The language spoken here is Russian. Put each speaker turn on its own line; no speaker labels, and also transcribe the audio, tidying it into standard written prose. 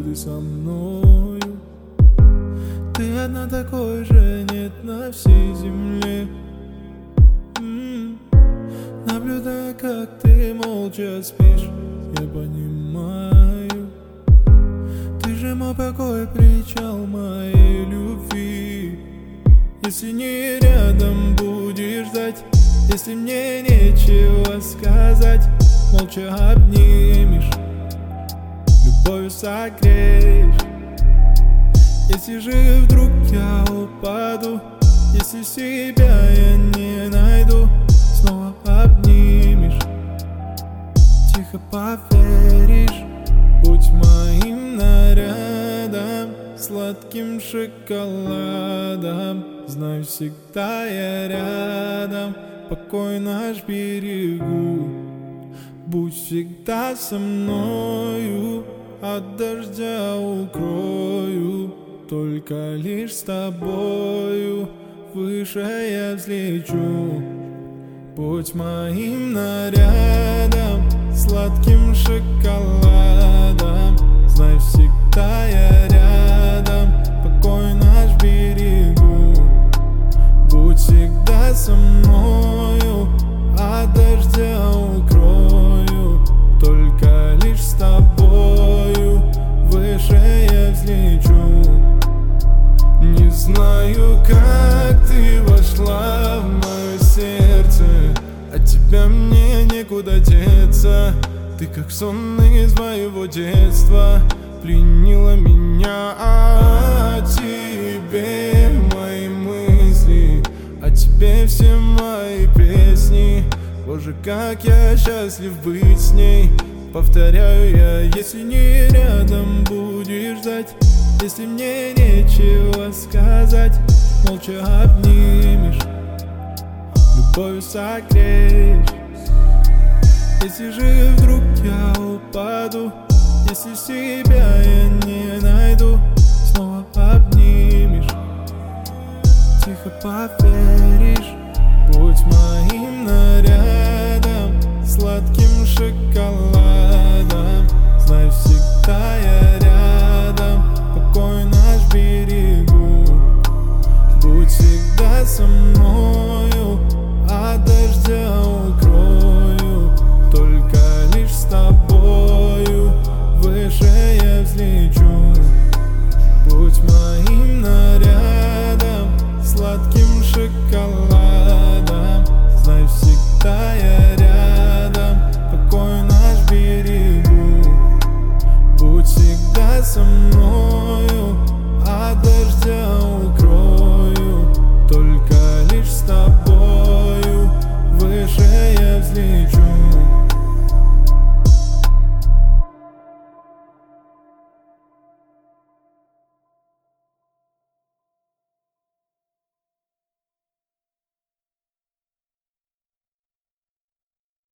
годы со мною. Ты одна, такой же нет на всей земле. Наблюдая, как ты молча спишь, я понимаю, ты же мой покой, причал моей любви. Если не рядом будешь ждать, если мне нечего сказать, молча обнимешь, любовью согреешь. Если же вдруг я упаду, если себя я не найду, снова обнимешь, тихо поверишь. Будь моим нарядом, сладким шоколадом, знаю, всегда я рядом, покой наш берегу. Будь всегда со мною, от дождя укрою, только лишь с тобою выше я взлечу. Будь моим нарядом, сладким шоколадом, знай, всегда я рядом, покой наш берегу. Будь всегда со мною, от дождя укрою, только лишь с тобою выше я взлечу. Не знаю, как ты вошла в мое сердце, от тебя мне некуда деться. Ты как сон из моего детства, пленила меня. О тебе мои мысли, о тебе все мои песни. Боже, как я счастлив быть с ней. Повторяю я, если не рядом будешь ждать, если мне нечего сказать, молча обнимешь, любовью согреешь. Если же вдруг я упаду, если себя я не найду, снова обнимешь, тихо поверишь. Будь моим нарядом, сладким шоколадом, знай, всегда я рядом, покой наш берегу. Будь всегда со мною, от дождя укрою, только лишь с тобою выше я взлечу. Будь моим нарядом, сладким шоколадом, знай, всегда я рядом, покой наш берегу. Будь всегда со мной.